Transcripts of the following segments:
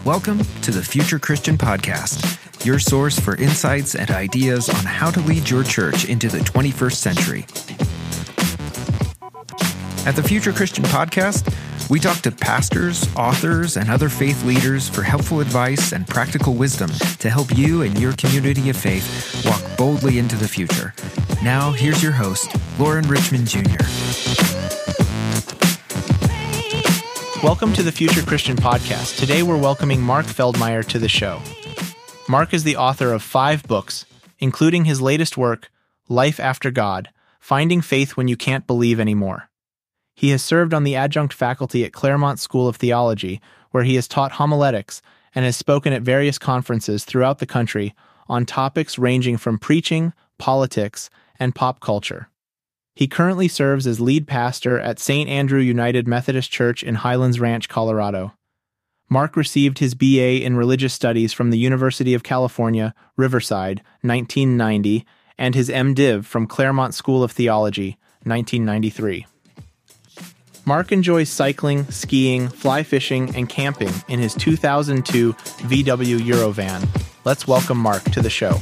Welcome to the Future Christian Podcast, your source for insights and ideas on how to lead your church into the 21st century. At the Future Christian Podcast, we talk to pastors, authors, and other faith leaders for helpful advice and practical wisdom to help you and your community of faith walk boldly into the future. Now, here's your host, Lauren Richmond Jr. Welcome to the Future Christian Podcast. Today we're welcoming Mark Feldmeyer to the show. Mark is the author of 5 books, including his latest work, Life After God, Finding Faith When You Can't Believe Anymore. He has served on the adjunct faculty at Claremont School of Theology, where he has taught homiletics and has spoken at various conferences throughout the country on topics ranging from preaching, politics, and pop culture. He currently serves as lead pastor at St. Andrew United Methodist Church in Highlands Ranch, Colorado. Mark received his BA in Religious Studies from the University of California, Riverside, 1990, and his MDiv from Claremont School of Theology, 1993. Mark enjoys cycling, skiing, fly fishing, and camping in his 2002 VW Eurovan. Let's welcome Mark to the show.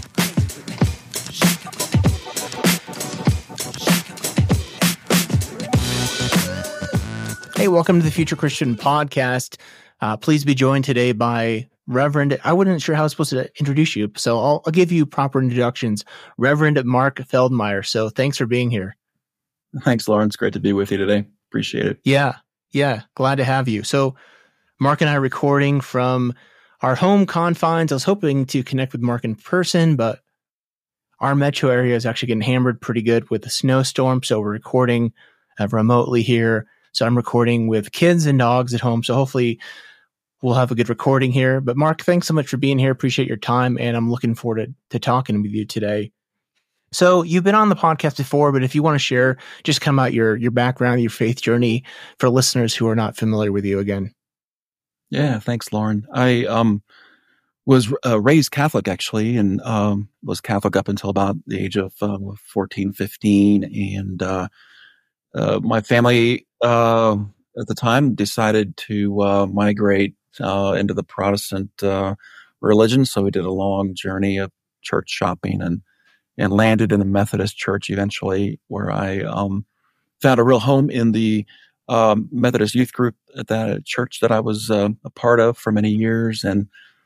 Hey, welcome to the Future Christian Podcast. Please be joined today by Reverend, I wasn't sure how I was supposed to introduce you, so I'll give you proper introductions. Reverend Mark Feldmeyer. So thanks for being here. Thanks, Lauren. It's great to be with you today. Appreciate it. Yeah. Glad to have you. So Mark and I are recording from our home confines. I was hoping to connect with Mark in person, but our metro area is actually getting hammered pretty good with a snowstorm. So we're recording remotely here. So I'm recording with kids and dogs at home. So hopefully we'll have a good recording here. But Mark, thanks so much for being here. Appreciate your time. And I'm looking forward to talking with you today. So you've been on the podcast before, but if you want to share just come out your background, your faith journey for listeners who are not familiar with you again. Yeah, thanks, Lauren. I was raised Catholic, actually, and was Catholic up until about the age of 14, 15. And my family at the time decided to migrate into the Protestant religion. So we did a long journey of church shopping and landed in the Methodist Church eventually, where I found a real home in the Methodist youth group at that church that I was a part of for many years. And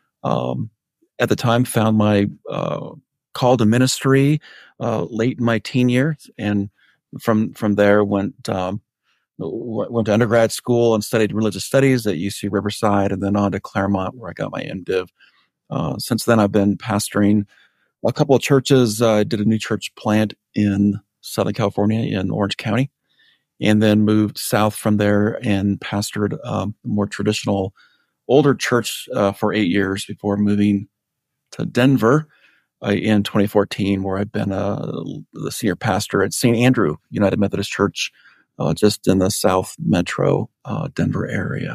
at the time found my call to ministry late in my teen years. And from there went to undergrad school and studied religious studies at UC Riverside, and then on to Claremont, where I got my MDiv. Since then, I've been pastoring a couple of churches. I did a new church plant in Southern California in Orange County, and then moved south from there and pastored a more traditional, older church for 8 years before moving to Denver in 2014, where I've been the senior pastor at St. Andrew United Methodist Church, just in the South Metro Denver area.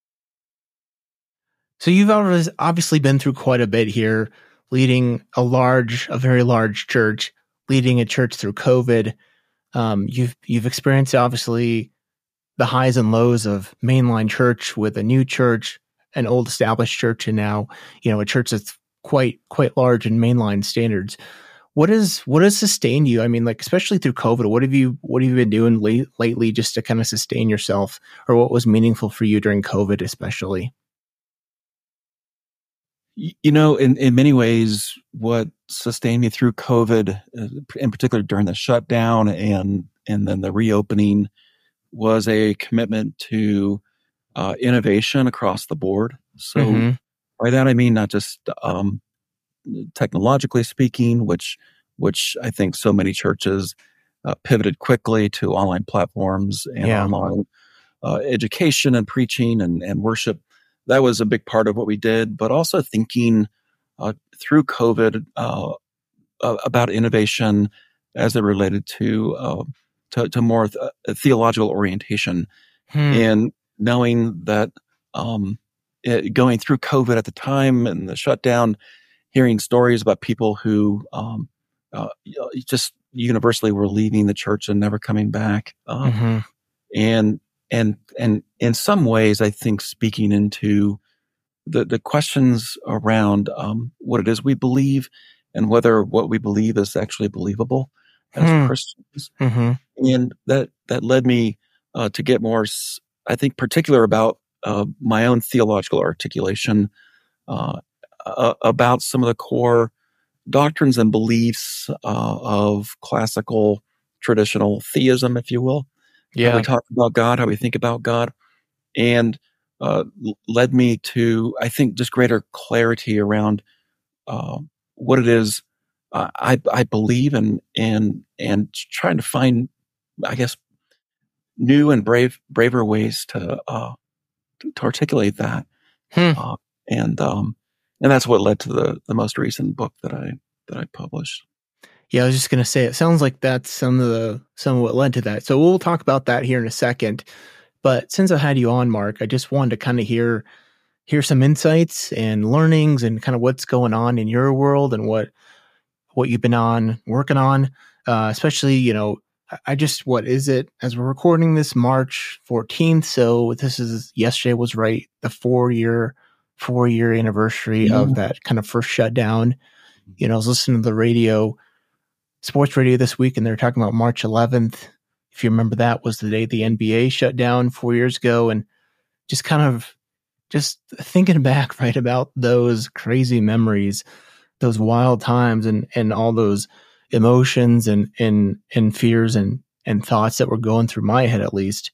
So you've obviously been through quite a bit here, leading a very large church, leading a church through COVID. You've experienced obviously the highs and lows of mainline church with a new church, an old established church, and now a church that's quite large in mainline standards. What has sustained you? I mean, like, especially through COVID, what have you been doing lately just to kind of sustain yourself, or what was meaningful for you during COVID, especially? In many ways, what sustained me through COVID, in particular during the shutdown and then the reopening, was a commitment to innovation across the board. So by that I mean not just technologically speaking, which I think so many churches pivoted quickly to online platforms and online education and preaching and worship. That was a big part of what we did, but also thinking through COVID about innovation as it related to more theological orientation, and knowing that going through COVID at the time and the shutdown, hearing stories about people who just universally were leaving the church and never coming back, and in some ways, I think speaking into the questions around what it is we believe and whether what we believe is actually believable as Christians. And that led me to get more, I think, particular about my own theological articulation about some of the core doctrines and beliefs of classical traditional theism, if you will. How we talk about God, how we think about God, and led me to, I think, just greater clarity around what it is I believe and trying to find, I guess, new and braver ways to articulate that. And that's what led to the most recent book that I published. Yeah, I was just going to say, it sounds like that's some of what led to that. So we'll talk about that here in a second. But since I had you on, Mark, I just wanted to kind of hear some insights and learnings and kind of what's going on in your world and what you've been working on, especially, what is it as we're recording this March 14th. So yesterday was right. The 4-year anniversary of that kind of first shutdown. I was listening to the sports radio this week, and they're talking about March 11th. If you remember, that was the day the NBA shut down 4 years ago, and just thinking back, right, about those crazy memories, those wild times, and all those emotions and fears and thoughts that were going through my head, at least.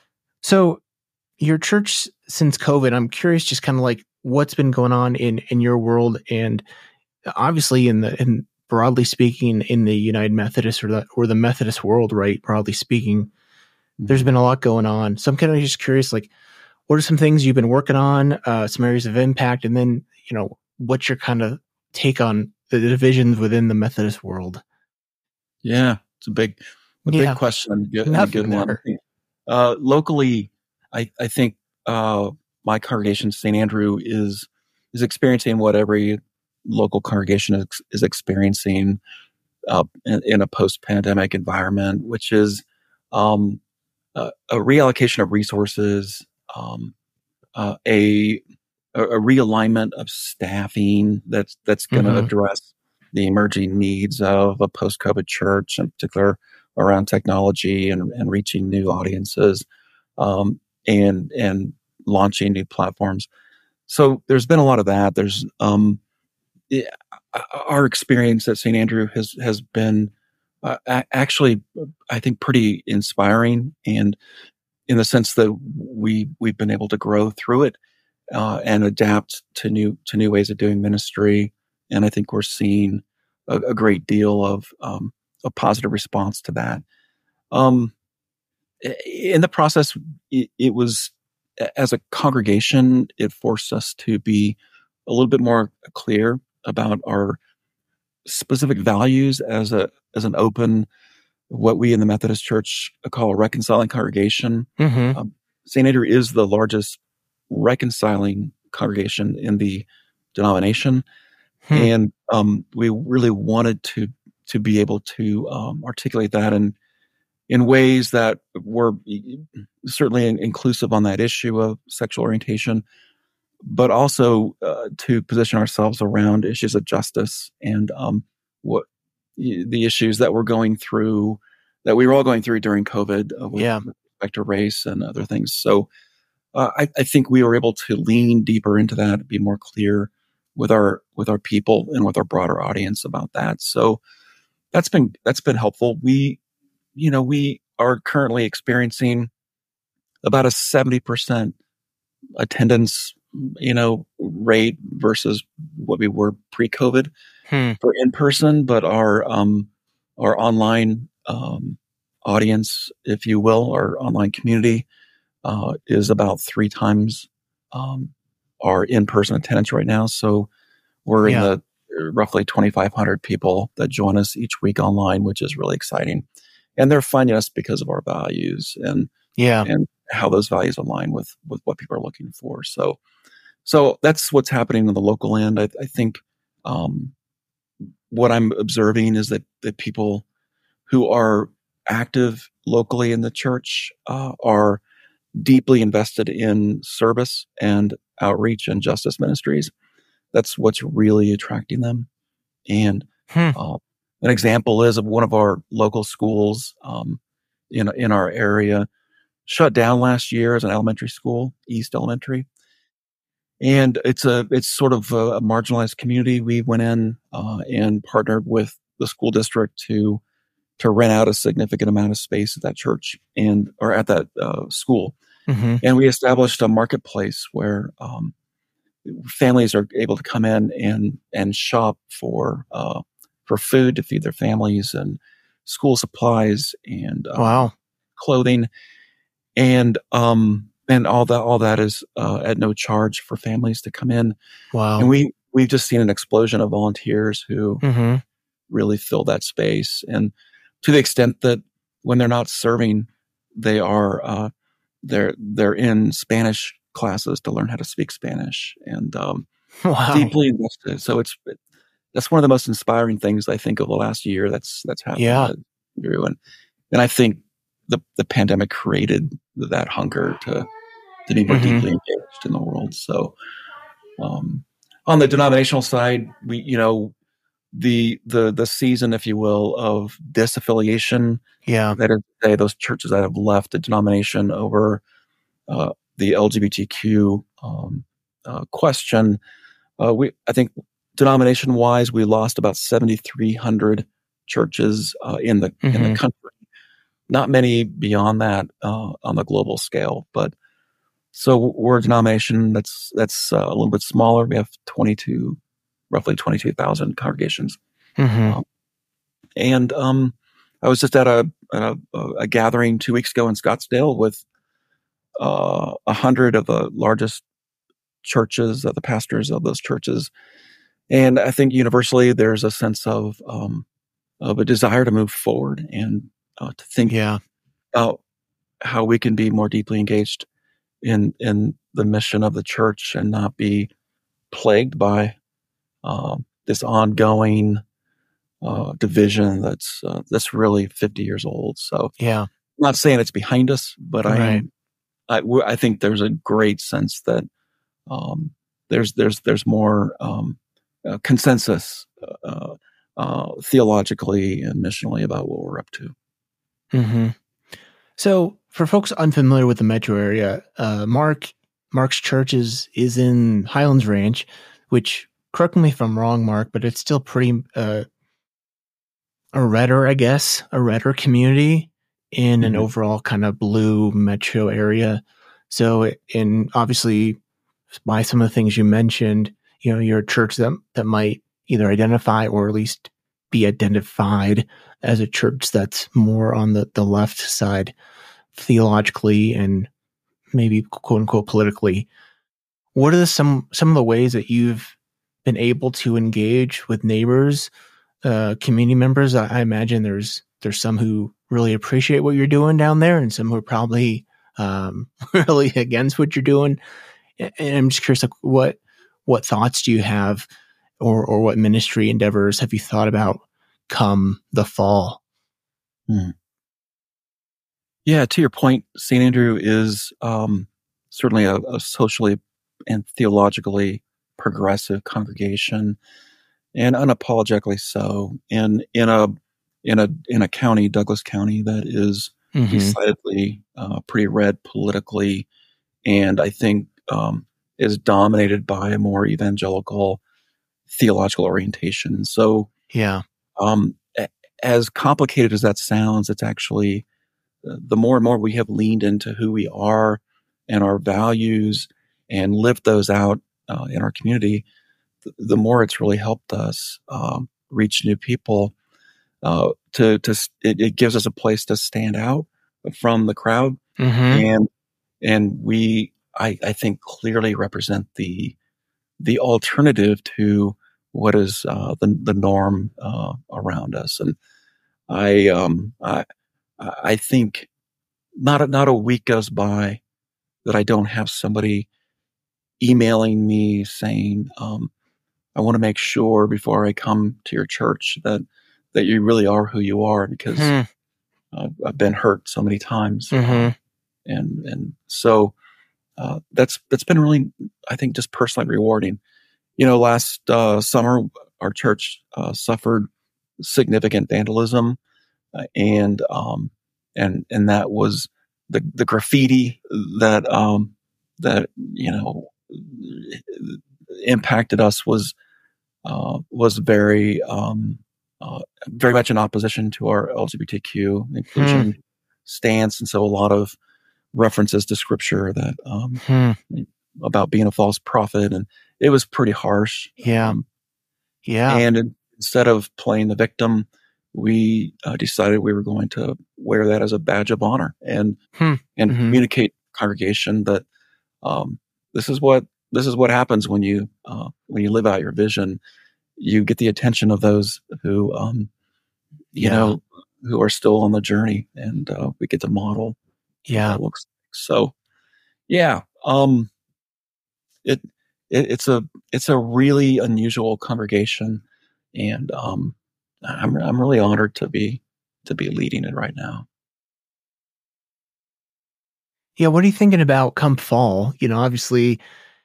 So your church since COVID, I'm curious, just kind of like what's been going on in your world, and obviously in broadly speaking, in the United Methodist or the Methodist world, right? Broadly speaking, there's been a lot going on. So I'm kind of just curious, like, what are some things you've been working on, some areas of impact, and then, what's your kind of take on the divisions within the Methodist world? Yeah, it's a big question. Good one. Locally, I think my congregation, St. Andrew, is experiencing what every local congregation is experiencing in a post-pandemic environment, which is a reallocation of resources, a realignment of staffing that's going to address the emerging needs of a post-COVID church, in particular around technology and reaching new audiences, and launching new platforms. So there's been a lot of that. There's our experience at St. Andrew has been actually, I think, pretty inspiring, and in the sense that we've been able to grow through it and adapt to new ways of doing ministry. And I think we're seeing a great deal of a positive response to that. In the process, it was, as a congregation, it forced us to be a little bit more clear about our specific values as an open, what we in the Methodist Church call a reconciling congregation. St. Andrew is the largest reconciling congregation in the denomination, and we really wanted to be able to articulate that in ways that were certainly inclusive on that issue of sexual orientation, but also to position ourselves around issues of justice and what the issues that we were all going through during COVID with respect to race and other things. So I think we were able to lean deeper into that, be more clear with our people and with our broader audience about that. So that's been helpful. We are currently experiencing about a 70% attendance, rate versus what we were pre-COVID for in person, but our online audience, if you will, our online community is about 3 times our in-person attendance right now. So we're in the roughly 2,500 people that join us each week online, which is really exciting. And they're finding us because of our values and how those values align with what people are looking for. So that's what's happening on the local end. I think what I'm observing is that people who are active locally in the church are deeply invested in service and outreach and justice ministries. That's what's really attracting them. And an example is of one of our local schools in our area shut down last year as an elementary school, East Elementary. And it's sort of a marginalized community. We went in and partnered with the school district to rent out a significant amount of space at that church or at that school. Mm-hmm. And we established a marketplace where families are able to come in and shop for food to feed their families and school supplies and Wow. clothing, and all that is at no charge for families to come in. Wow. And we've just seen an explosion of volunteers who Mm-hmm. really fill that space, and to the extent that when they're not serving, they are they're in Spanish classes to learn how to speak Spanish, and Wow. deeply invested. So that's one of the most inspiring things I think of the last year that's happened. Yeah. Drew, and I think the pandemic created that hunger to be more Mm-hmm. deeply engaged in the world. So on the denominational side, we the season, if you will, of disaffiliation. Yeah. That is to say, those churches that have left the denomination over the LGBTQ question. I think denomination-wise, we lost about 7,300 churches in the country. Not many beyond that on the global scale, but so we're a denomination that's a little bit smaller. We have roughly 22,000 congregations. Mm-hmm. And I was just at a gathering 2 weeks ago in Scottsdale with 100 of the largest churches, the pastors of those churches. And I think universally there's a sense of a desire to move forward and to think about how we can be more deeply engaged in the mission of the church and not be plagued by this ongoing division that's really 50 years old. So I'm not saying it's behind us, but I think there's a great sense that there's more consensus theologically and missionally about what we're up to. Mm-hmm. So for folks unfamiliar with the metro area, Mark's church is in Highlands Ranch, which, correct me if I'm wrong, Mark, but it's still pretty a redder community in an overall kind of blue metro area. So, and obviously by some of the things you mentioned, you're a church that might either identify or at least be identified as a church that's more on the left side theologically and maybe quote unquote politically. What are some of the ways that you've been able to engage with neighbors, community members? I imagine there's some who really appreciate what you're doing down there and some who are probably really against what you're doing. And I'm just curious, like, what thoughts do you have or what ministry endeavors have you thought about come the fall? Yeah, to your point, St. Andrew is certainly a socially and theologically progressive congregation, and unapologetically so. And in a county, Douglas County, that is decidedly pretty red politically, and I think is dominated by a more evangelical theological orientation. So, as complicated as that sounds, it's actually the more and more we have leaned into who we are and our values and lived those out in our community, the more it's really helped us reach new people. It gives us a place to stand out from the crowd, and we, I think, clearly represent the alternative to what is the norm around us. And I think not a week goes by that I don't have somebody emailing me saying, I want to make sure before I come to your church that you really are who you are, because I've been hurt so many times. And so that's been really, I think, just personally rewarding. Last summer, our church suffered significant vandalism, and that was the graffiti that impacted us was very very much in opposition to our LGBTQ inclusion stance, and so a lot of references to scripture that about being a false prophet, and it was pretty harsh. Yeah. And instead of playing the victim, we decided we were going to wear that as a badge of honor and communicate to the congregation that this is what happens when you live out your vision. You get the attention of those who who are still on the journey, and we get to model what that looks like. So it's a really unusual congregation, and I'm really honored to be leading it right now. Yeah, what are you thinking about come fall? Obviously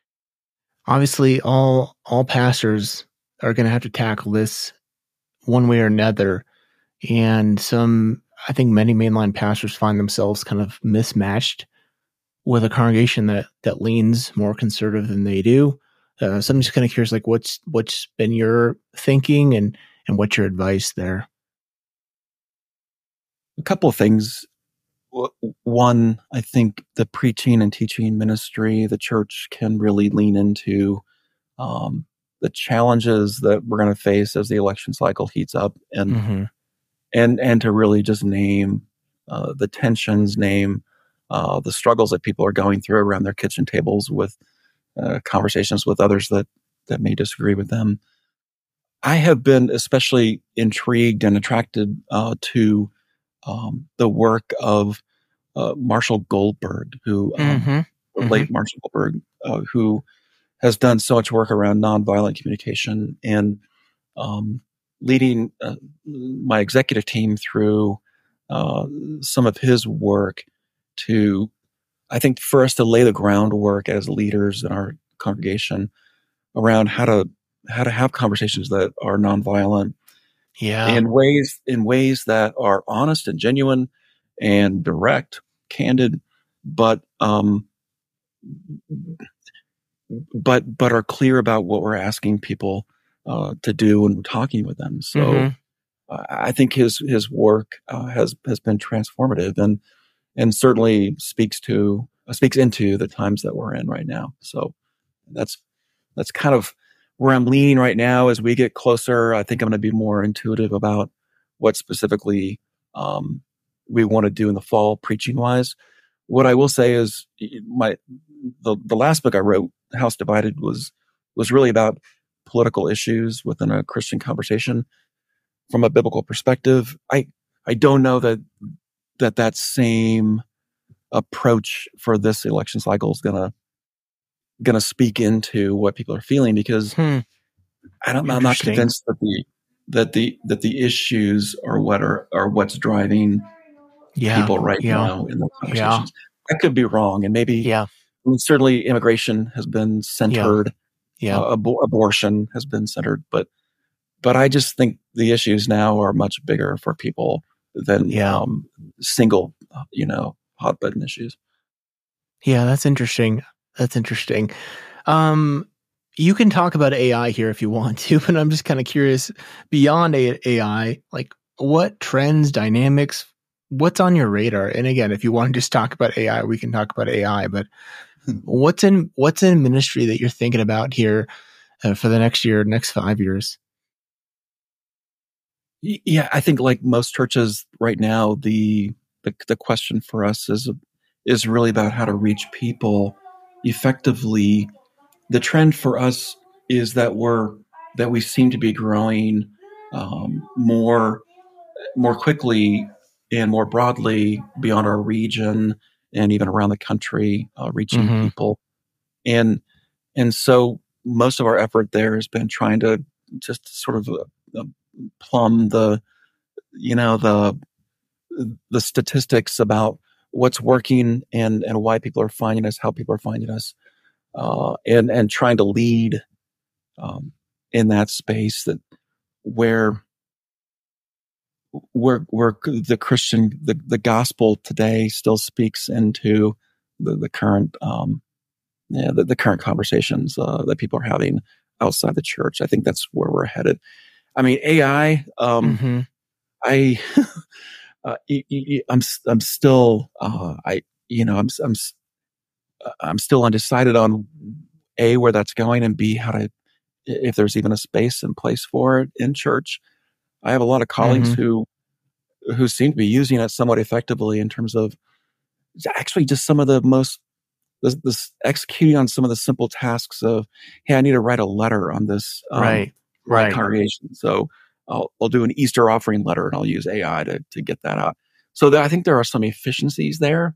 all pastors are going to have to tackle this one way or another, and I think many mainline pastors find themselves kind of mismatched with a congregation that leans more conservative than they do. So I'm just kind of curious, like what's been your thinking and what's your advice there? A couple of things. One, I think the preaching and teaching ministry, the church can really lean into the challenges that we're going to face as the election cycle heats up, and to really just name the tensions, name the struggles that people are going through around their kitchen tables with conversations with others that may disagree with them. I have been especially intrigued and attracted to the work of Marshall Goldberg, who late Marshall Goldberg, who has done so much work around nonviolent communication, and leading my executive team through some of his work to, I think, for us to lay the groundwork as leaders in our congregation around how to have conversations that are nonviolent, in ways that are honest and genuine and direct, candid, but are clear about what we're asking people to do when we're talking with them. So I think his work has been transformative, and certainly speaks into the times that we're in right now. So that's kind of where I'm leaning right now. As we get closer, I think I'm going to be more intuitive about what specifically we want to do in the fall, preaching wise. What I will say is the last book I wrote, House Divided, was really about political issues within a Christian conversation from a biblical perspective. I don't know that same approach for this election cycle is gonna speak into what people are feeling, because I'm not convinced that the issues are what's driving people right now in the conversations. I could be wrong, and maybe certainly immigration has been centered, abortion has been centered, but I just think the issues now are much bigger for people than single hot button issues. Yeah, that's interesting. You can talk about AI here if you want to, but I'm just kind of curious, beyond AI, like what trends, dynamics, what's on your radar? And again, if you want to just talk about AI, we can talk about AI, but what's in ministry that you're thinking about here for the next year, next 5 years? Yeah, I think like most churches right now, the question for us is really about how to reach people effectively. The trend for us is that we seem to be growing more quickly and more broadly beyond our region and even around the country, reaching people. And so most of our effort there has been trying to just sort of plumb the statistics about what's working and why people are finding us, how people are finding us, and trying to lead in that space that where the Christian, the gospel today still speaks into the current the current conversations that people are having outside the church. I think that's where we're headed. I mean, AI. I I'm still I'm still undecided on A, where that's going, and B, if there's even a space in place for it in church. I have a lot of colleagues who seem to be using it somewhat effectively in terms of actually just some of the most this executing on some of the simple tasks of, hey, I need to write a letter on this Right. congregation. So I'll do an Easter offering letter and I'll use AI to get that out. So I think there are some efficiencies there.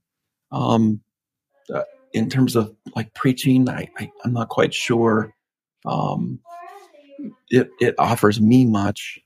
In terms of like preaching, I'm not quite sure it offers me much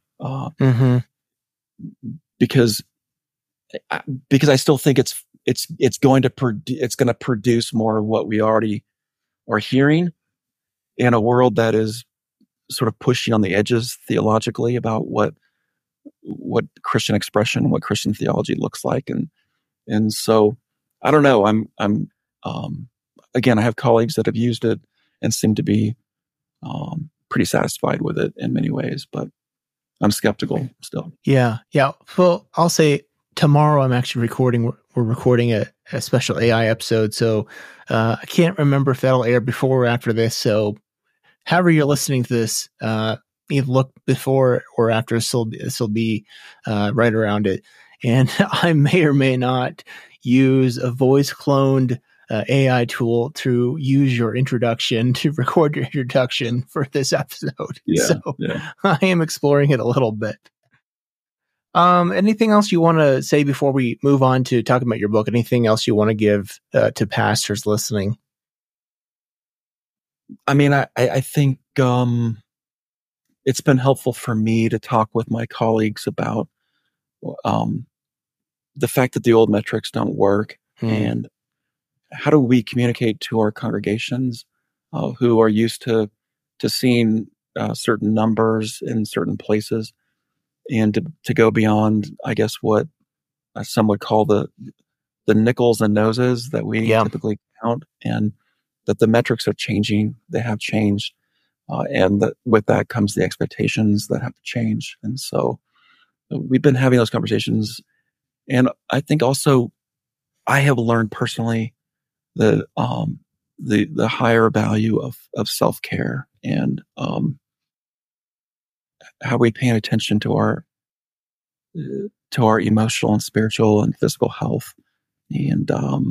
because I still think it's going to produce more of what we already are hearing in a world that is sort of pushing on the edges theologically about what Christian expression, what Christian theology looks like, and so I don't know. I'm again, I have colleagues that have used it and seem to be pretty satisfied with it in many ways, but I'm skeptical still. Yeah. Well, I'll say tomorrow I'm actually recording. We're recording a special AI episode, so I can't remember if that'll air before or after this. So, however you're listening to this, either look before or after. This will be right around it, and I may or may not use a voice cloned AI tool to use your introduction to record your introduction for this episode. I am exploring it a little bit. Anything else you want to say before we move on to talking about your book? Anything else you want to give to pastors listening? I mean, I think it's been helpful for me to talk with my colleagues about the fact that the old metrics don't work, and how do we communicate to our congregations who are used to seeing certain numbers in certain places, and to go beyond, I guess, what some would call the nickels and noses that we typically count, and that the metrics are changing. They have changed. And with that comes the expectations that have to change. And so we've been having those conversations. And I think also I have learned personally the higher value of self-care and how we pay attention to our emotional and spiritual and physical health. And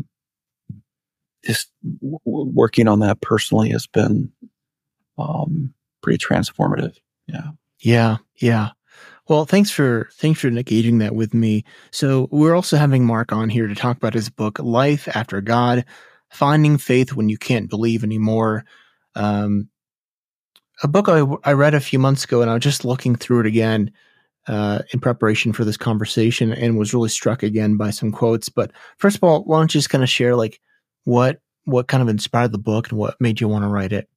just working on that personally has been pretty transformative. Yeah. Well, thanks for engaging that with me. So we're also having Mark on here to talk about his book, Life After God: Finding Faith When You Can't Believe Anymore. A book I read a few months ago, and I was just looking through it again in preparation for this conversation, and was really struck again by some quotes. But first of all, why don't you just kind of share like what kind of inspired the book and what made you want to write it?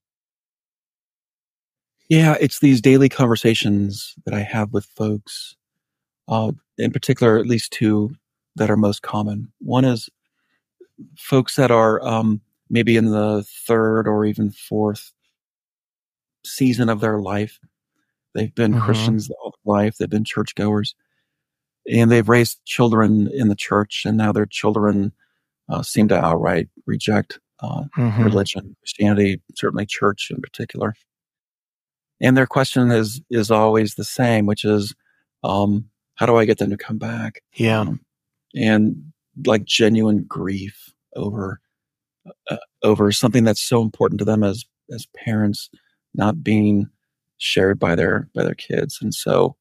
Yeah, it's these daily conversations that I have with folks, in particular, at least two that are most common. One is folks that are maybe in the third or even fourth season of their life. They've been Christians all their life. They've been churchgoers, and they've raised children in the church, and now their children seem to outright reject religion, Christianity, certainly church in particular. And their question is always the same, which is, how do I get them to come back? And like genuine grief over something that's so important to them as parents not being shared by their kids. And so,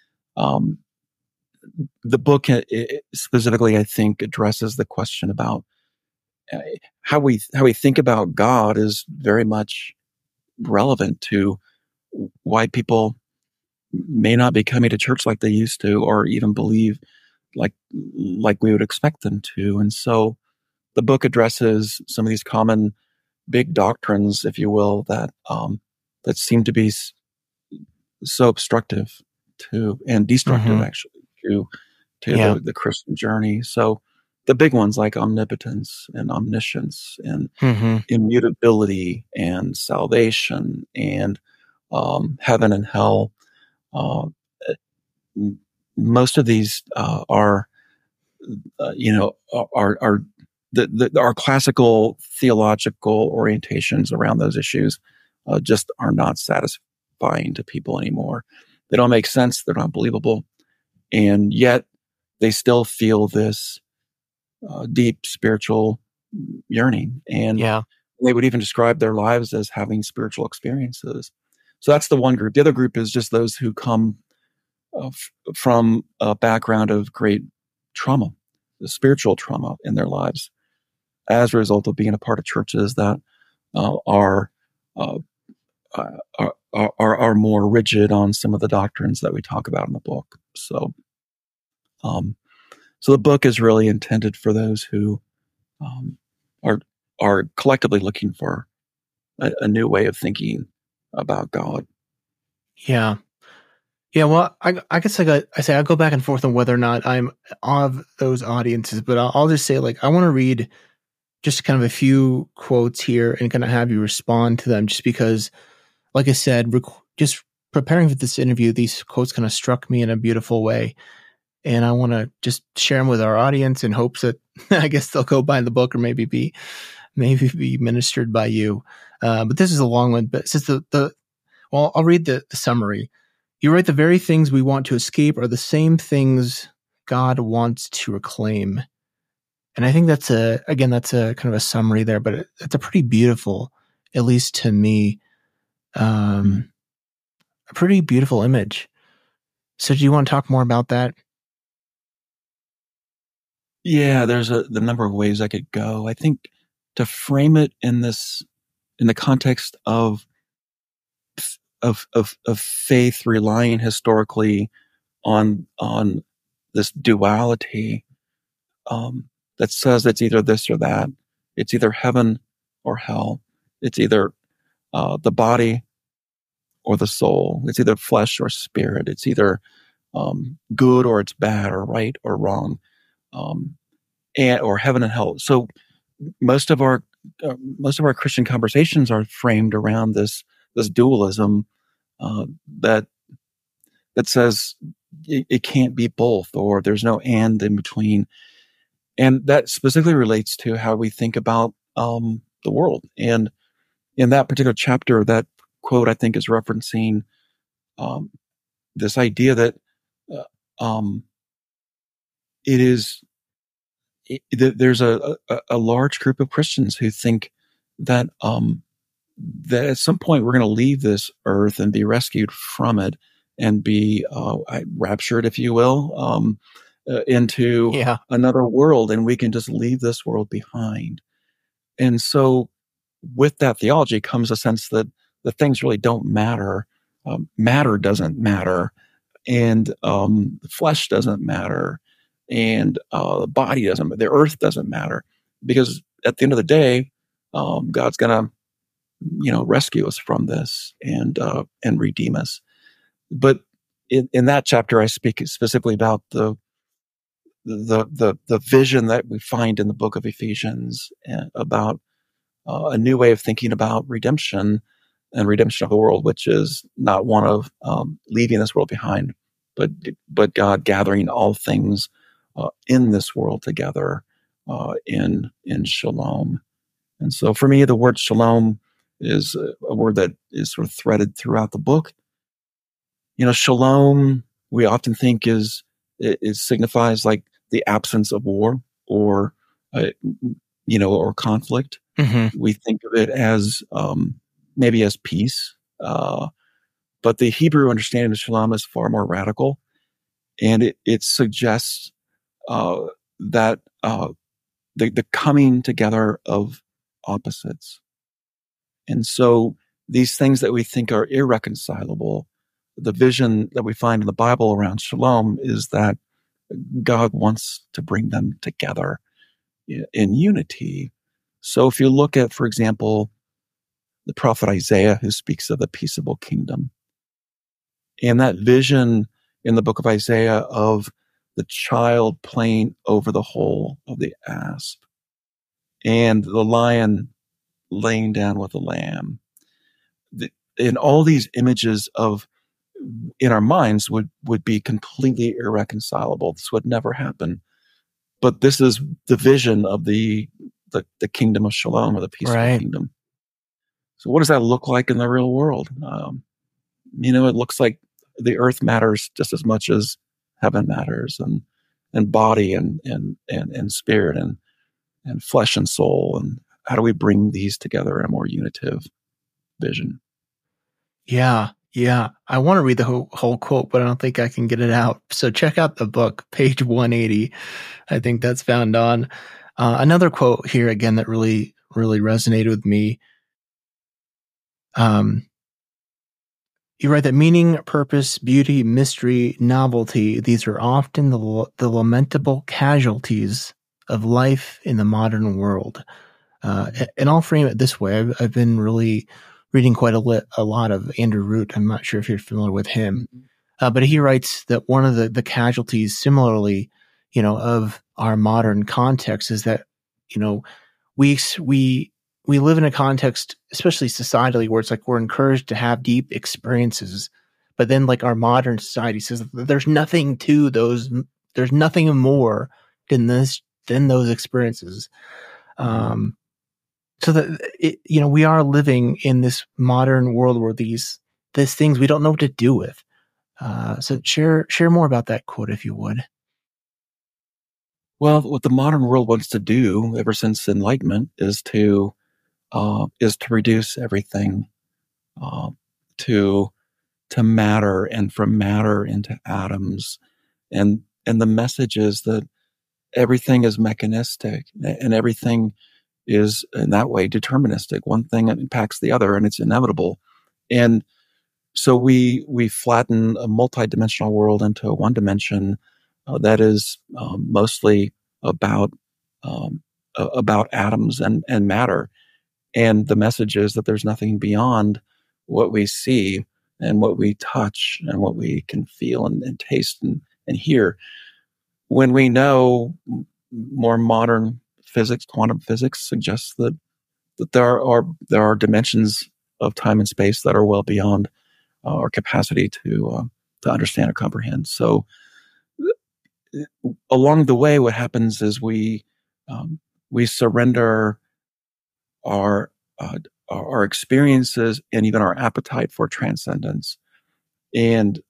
the book specifically, I think, addresses the question about how we think about God is very much relevant to why people may not be coming to church like they used to, or even believe like we would expect them to. And so the book addresses some of these common big doctrines, if you will, that seem to be so obstructive to and destructive, actually, to the Christian journey. So the big ones like omnipotence and omniscience and immutability and salvation and heaven and hell. Most of these are our classical theological orientations around those issues just are not satisfying to people anymore. They don't make sense. They're not believable. And yet they still feel this deep spiritual yearning. And they would even describe their lives as having spiritual experiences. So that's the one group. The other group is just those who come from a background of great trauma, the spiritual trauma in their lives, as a result of being a part of churches that are more rigid on some of the doctrines that we talk about in the book. So the book is really intended for those who are collectively looking for a new way of thinking about God. Yeah. Yeah, well, I guess I'll go back and forth on whether or not I'm of those audiences, but I'll just say, like, I want to read just kind of a few quotes here and kind of have you respond to them, just because, like I said, just preparing for this interview, these quotes kind of struck me in a beautiful way, and I want to just share them with our audience in hopes that I guess they'll go buy the book or maybe be ministered by you. But this is a long one, but since well, I'll read the summary. You write, the very things we want to escape are the same things God wants to reclaim. And I think that's a kind of a summary there, but it's a pretty beautiful, at least to me, a pretty beautiful image. So do you want to talk more about that? Yeah, there's the number of ways I could go. I think to frame it in the context of faith relying historically on this duality that says it's either this or that. It's either heaven or hell. It's either the body or the soul. It's either flesh or spirit. It's either good or it's bad, or right or wrong, or heaven and hell. So most of our Christian conversations are framed around this dualism that says it can't be both, or there's no and in between. And that specifically relates to how we think about the world. And in that particular chapter, that quote, I think, is referencing this idea that there's a large group of Christians who think that that at some point we're going to leave this earth and be rescued from it and be raptured, if you will, into another world, and we can just leave this world behind. And so with that theology comes a sense that the things really don't matter. Matter doesn't matter, and flesh doesn't matter, and the body doesn't matter, the earth doesn't matter, because at the end of the day, God's going to rescue us from this and redeem us. But in that chapter, I speak specifically about the vision that we find in the book of Ephesians about a new way of thinking about redemption and redemption of the world, which is not one of leaving this world behind, but God gathering all things in this world together in shalom. And so for me, the word shalom is a word that is sort of threaded throughout the book. Shalom, we often think it signifies like the absence of war or conflict. Mm-hmm. We think of it as maybe as peace, but the Hebrew understanding of shalom is far more radical, and it suggests that the coming together of opposites. And so these things that we think are irreconcilable, the vision that we find in the Bible around shalom is that God wants to bring them together in unity. So if you look at, for example, the prophet Isaiah, who speaks of the peaceable kingdom, and that vision in the book of Isaiah of the child playing over the hole of the asp and the lion laying down with the lamb, and all these images of in our minds would be completely irreconcilable. This would never happen. But this is the vision of the kingdom of Shalom, or the peaceful kingdom. So what does that look like in the real world? It looks like the earth matters just as much as heaven matters, and body and spirit and flesh and soul. And how do we bring these together in a more unitive vision? Yeah. I want to read the whole quote, but I don't think I can get it out. So check out the book, page 180. I think that's found on. Another quote here again that really, really resonated with me. You write that meaning, purpose, beauty, mystery, novelty, these are often the lamentable casualties of life in the modern world. And I'll frame it this way. I've been really reading quite a lot of Andrew Root. I'm not sure if you're familiar with him. But he writes that one of the casualties similarly, of our modern context is that, we live in a context, especially societally, where it's like we're encouraged to have deep experiences, but then like our modern society says that there's nothing to those, there's nothing more than those experiences. So that we are living in this modern world where these things we don't know what to do with. So share more about that quote, if you would. Well, what the modern world wants to do ever since Enlightenment is to reduce everything to matter, and from matter into atoms, and the message is that everything is mechanistic and everything is in that way deterministic. One thing impacts the other, and it's inevitable. And so we flatten a multidimensional world into a one dimension that is mostly about atoms and matter. And the message is that there's nothing beyond what we see and what we touch and what we can feel and taste and hear. When we know more modern physics, quantum physics suggests that there are dimensions of time and space that are well beyond our capacity to understand or comprehend. So along the way, what happens is we surrender our experiences and even our appetite for transcendence, and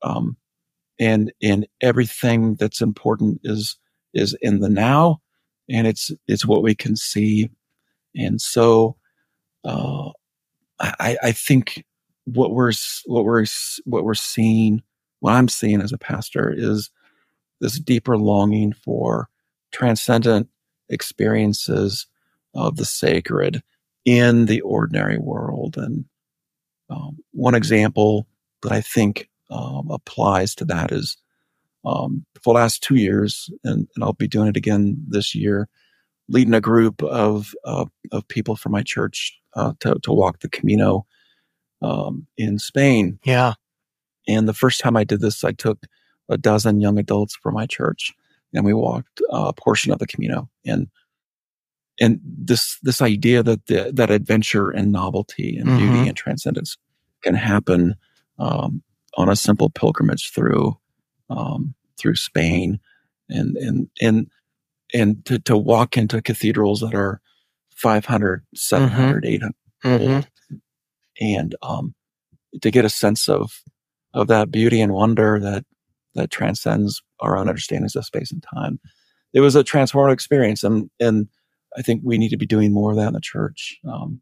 everything that's important is in the now, and it's what we can see. And so I think what I'm seeing as a pastor is this deeper longing for transcendent experiences of the sacred in the ordinary world. And one example that I think applies to that is for the last 2 years, and I'll be doing it again this year, leading a group of people from my church to walk the Camino in Spain. Yeah. And the first time I did this, I took a dozen young adults from my church, and we walked a portion of the Camino. And this idea that that adventure and novelty and beauty and transcendence can happen on a simple pilgrimage through Spain, and to walk into cathedrals that are 500, 700, 800 old, and to get a sense of that beauty and wonder that transcends our own understandings of space and time. It was a transformative experience, and I think we need to be doing more of that in the church.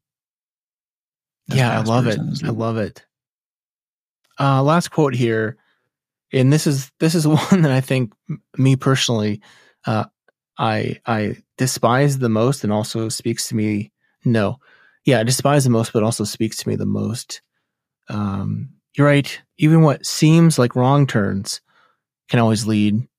I love it. I love it. Last quote here, and this is one that I think, me personally, I despise the most, and also speaks to me. I despise the most, but also speaks to me the most. You're right. Even what seems like wrong turns can always lead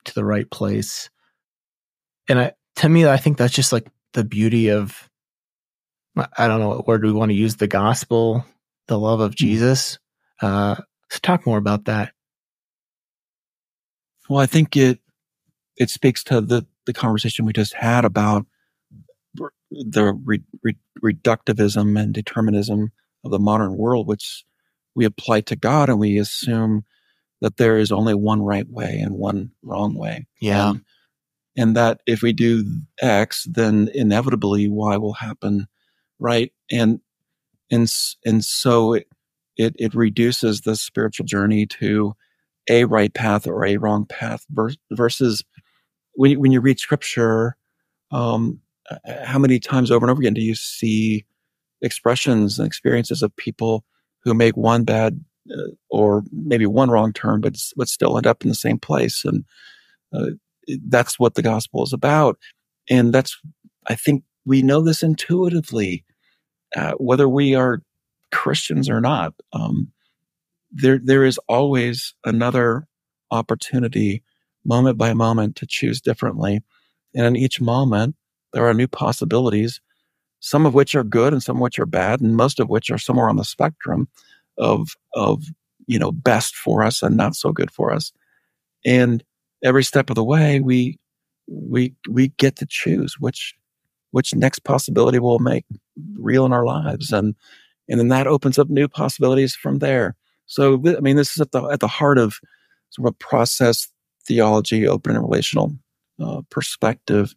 to the right place. And to me, I think that's just like the beauty of, I don't know, where do we want to use the gospel, the love of Jesus? Let's talk more about that. Well, I think it speaks to the conversation we just had about the reductivism and determinism of the modern world, which we apply to God, and we assume that there is only one right way and one wrong way. Yeah. And that if we do X, then inevitably Y will happen, right? And so it reduces the spiritual journey to a right path or a wrong path versus when you read Scripture, how many times over and over again do you see expressions and experiences of people who make one bad or maybe one wrong turn, but still end up in the same place? And that's what the gospel is about. And I think we know this intuitively, whether we are Christians or not. There is always another opportunity, moment by moment, to choose differently. And in each moment, there are new possibilities, some of which are good and some of which are bad, and most of which are somewhere on the spectrum of best for us and not so good for us. And every step of the way, we get to choose which next possibility will make real in our lives, and then that opens up new possibilities from there. So, this is at the heart of sort of a process theology, open and relational perspective.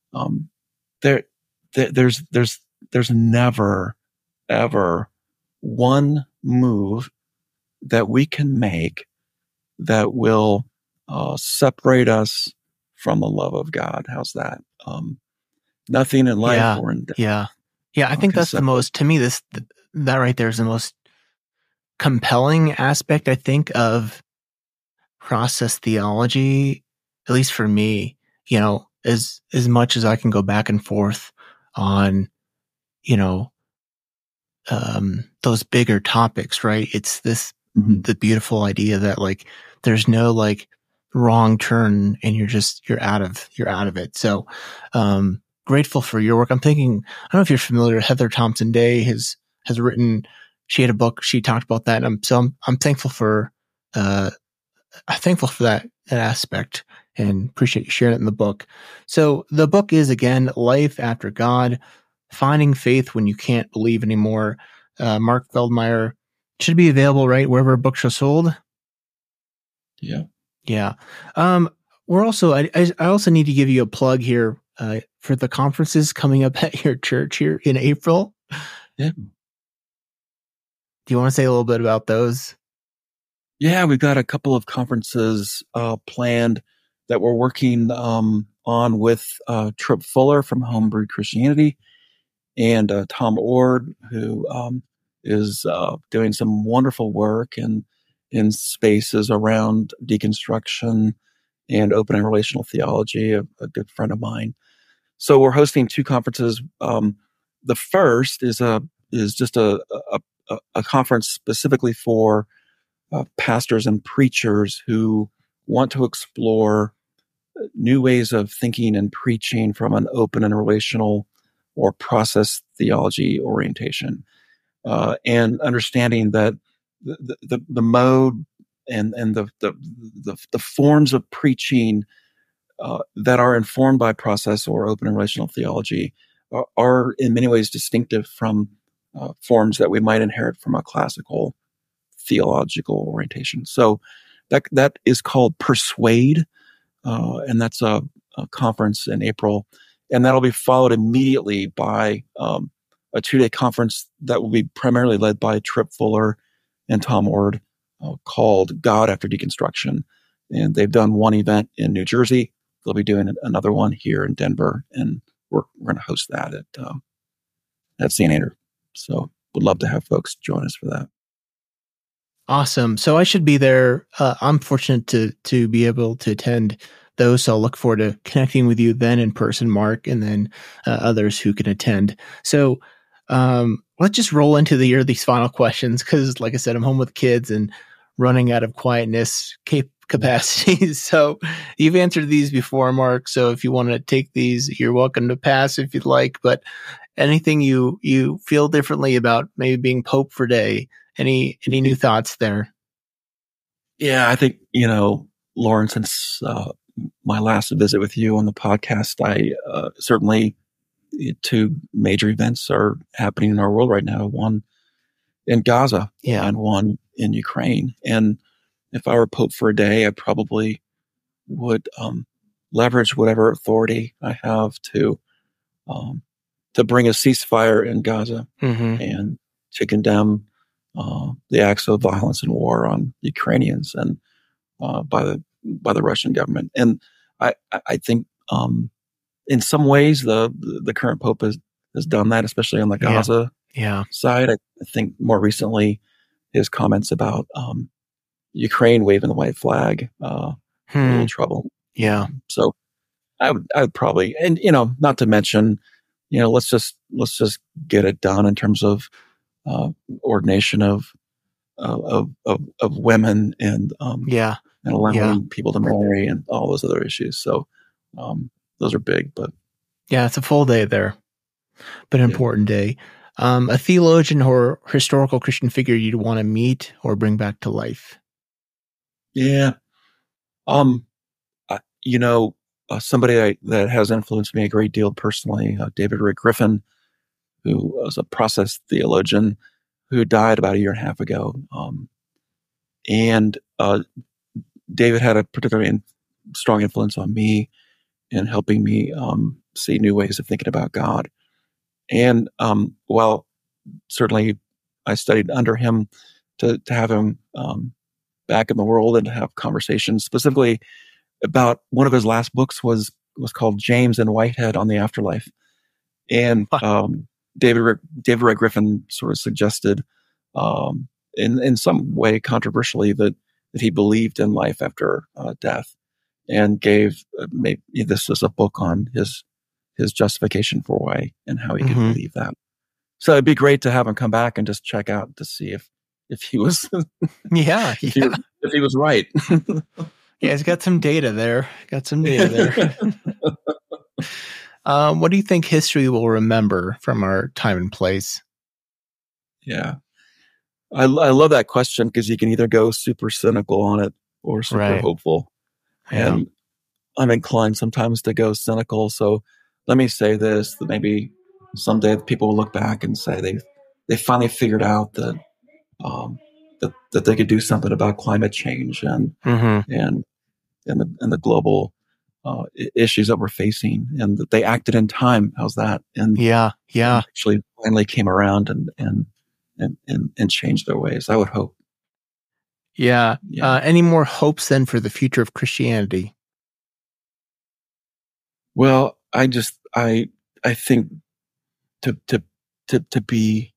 There's never ever one move that we can make that will separate us from the love of God. How's that? Nothing in life or in death. Yeah. I think that's the most, to me, that right there is the most compelling aspect, I think, of process theology, at least for me. As much as I can go back and forth on, those bigger topics, right? It's this, the beautiful idea that like, there's no like wrong turn and you're out of it. So, grateful for your work. I'm thinking, I don't know if you're familiar, Heather Thompson Day has written, she had a book, she talked about that. I'm thankful for that aspect and appreciate you sharing it in the book. So the book is, again, Life After God, Finding Faith When You Can't Believe Anymore. Mark Feldmeyer, should be available, right, wherever books are sold. Yeah. We're also, I also need to give you a plug here for the conferences coming up at your church here in April. Yeah. Do you want to say a little bit about those? Yeah, we've got a couple of conferences planned that we're working on with Tripp Fuller from Homebrewed Christianity and Tom Ord, who is doing some wonderful work in spaces around deconstruction and open and relational theology, a good friend of mine. So we're hosting two conferences. The first is just a conference specifically for pastors and preachers who want to explore new ways of thinking and preaching from an open and relational or process theology orientation, and understanding that the mode and the forms of preaching that are informed by process or open and relational theology are in many ways distinctive from forms that we might inherit from a classical theological orientation. So that is called Persuade, and that's a conference in April, and that'll be followed immediately by a 2-day conference that will be primarily led by Tripp Fuller and Tom Ord, called God After Deconstruction. And they've done one event in New Jersey. They'll be doing another one here in Denver, and we're going to host that at St. Andrew. So would love to have folks join us for that. Awesome. So I should be there. I'm fortunate to be able to attend those. So I'll look forward to connecting with you then in person, Mark, and then others who can attend. So let's just roll into these final questions, because like I said, I'm home with kids and running out of quietness, capacities. So you've answered these before, Mark. So if you want to take these, you're welcome to pass if you'd like. But anything you feel differently about maybe being Pope for Day? Any new thoughts there? Yeah, I think, Lauren, since my last visit with you on the podcast, I certainly two major events are happening in our world right now. One in Gaza and one in Ukraine. And if I were Pope for a day, I probably would leverage whatever authority I have to bring a ceasefire in Gaza and to condemn the acts of violence and war on Ukrainians and by the Russian government. And I think in some ways the current Pope has done that, especially on the Gaza side. I think more recently his comments about Ukraine waving the white flag, a little trouble. Yeah. So I would probably, and not to mention, let's just get it done in terms of ordination of women and allowing people to marry and all those other issues. So those are big, but it's a full day there, but an important day. A theologian or historical Christian figure you'd want to meet or bring back to life? Yeah. Somebody that has influenced me a great deal personally, David Ray Griffin, who was a process theologian who died about a year and a half ago. And David had a particularly strong influence on me in helping me see new ways of thinking about God. And while certainly I studied under him, to have him back in the world and to have conversations specifically about one of his last books was called James and Whitehead on the Afterlife. And David Ray Griffin sort of suggested in some way controversially that he believed in life after death, and gave maybe this is a book on his justification for why and how he could believe that. So it'd be great to have him come back and just check out to see if he was if he was right. Yeah, he's got some data there. What do you think history will remember from our time and place? Yeah. I love that question because you can either go super cynical on it or super hopeful. Yeah. And I'm inclined sometimes to go cynical. So let me say this, that maybe someday people will look back and say they finally figured out that that they could do something about climate change and the global issues that we're facing, and that they acted in time. How's that? And actually finally came around and changed their ways. I would hope. Yeah. Any more hopes then for the future of Christianity? Well, I think to be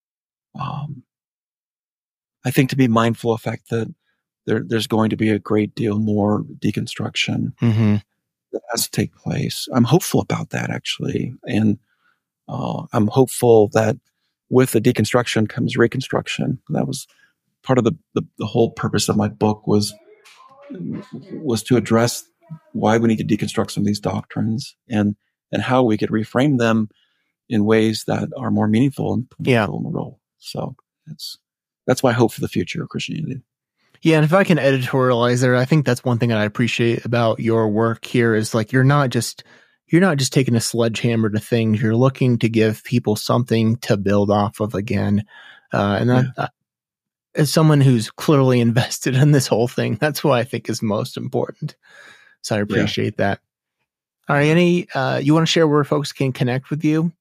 I think to be mindful of the fact that there's going to be a great deal more deconstruction that has to take place. I'm hopeful about that, actually. And I'm hopeful that with the deconstruction comes reconstruction. That was part of the whole purpose of my book was to address why we need to deconstruct some of these doctrines and how we could reframe them in ways that are more meaningful and vulnerable. So that's my hope for the future of Christianity. Yeah, and if I can editorialize there, I think that's one thing that I appreciate about your work here is like you're not just taking a sledgehammer to things. You're looking to give people something to build off of again. As someone who's clearly invested in this whole thing, that's what I think is most important. So I appreciate that. All right, any you want to share where folks can connect with you?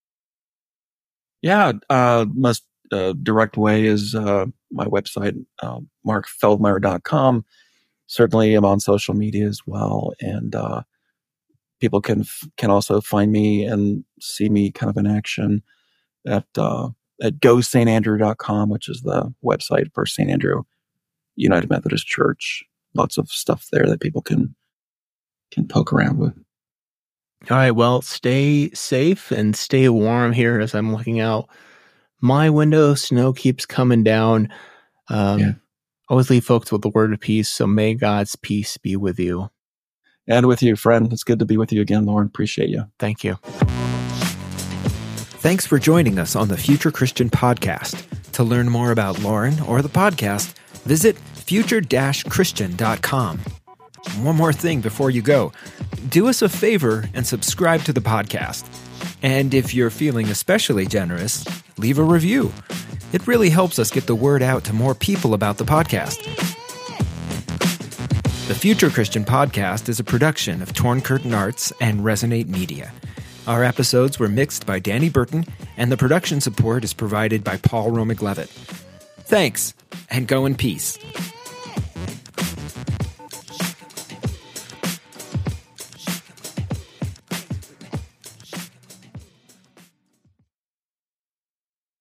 Yeah, most direct way is my website, markfeldmeyer.com. Certainly, I'm on social media as well, and people can also find me and see me kind of in action at gostandrew.com, which is the website for St. Andrew United Methodist Church. Lots of stuff there that people can poke around with. All right, well, stay safe and stay warm here as I'm looking out my window. Snow keeps coming down. Always leave folks with the word of peace, so may God's peace be with you. And with you, friend. It's good to be with you again, Lauren. Appreciate you. Thank you. Thanks for joining us on the Future Christian Podcast. To learn more about Lauren or the podcast, visit future-christian.com. One more thing before you go. Do us a favor and subscribe to the podcast. And if you're feeling especially generous, leave a review. It really helps us get the word out to more people about the podcast. The Future Christian Podcast is a production of Torn Curtain Arts and Resonate Media. Our episodes were mixed by Danny Burton, and the production support is provided by Paul Romig-Levitt. Thanks, and go in peace.